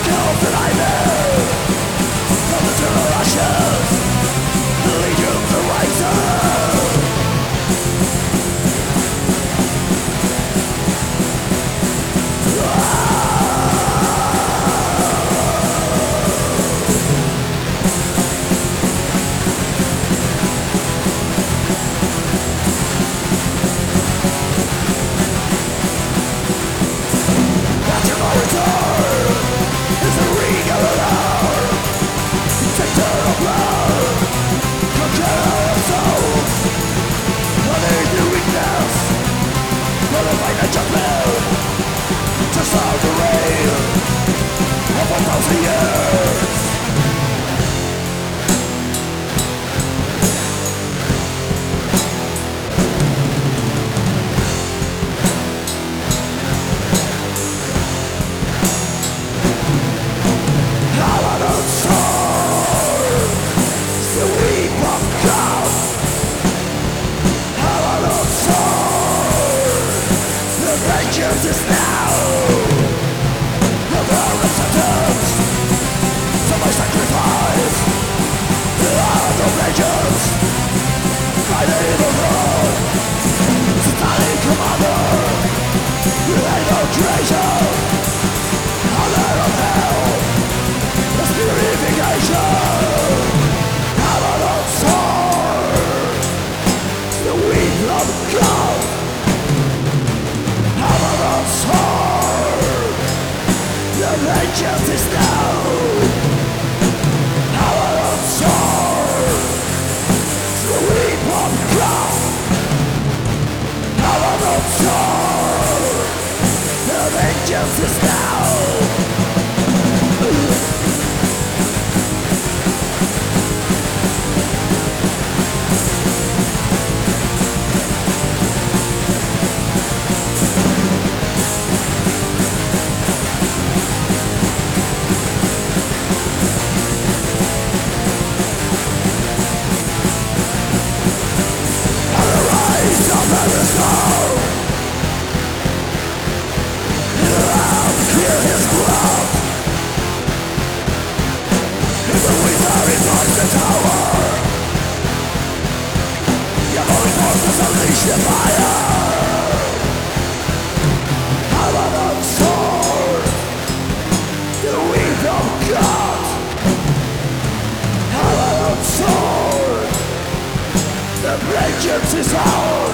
kills that I knew from eternal ashes, the legions arises. Just now, the resistance to my sacrifice. There are no legends, I need a run. Satanic commander, you ain't no treasure. I'll let of hell, this purification. I'm an sword, the weed of God. Sword, the vengeance is now. Our sword, the weep of God. Our sword, the vengeance is now. Unleash the fire. I'm an sword, the weed of God. I'm an sword, the vengeance is ours.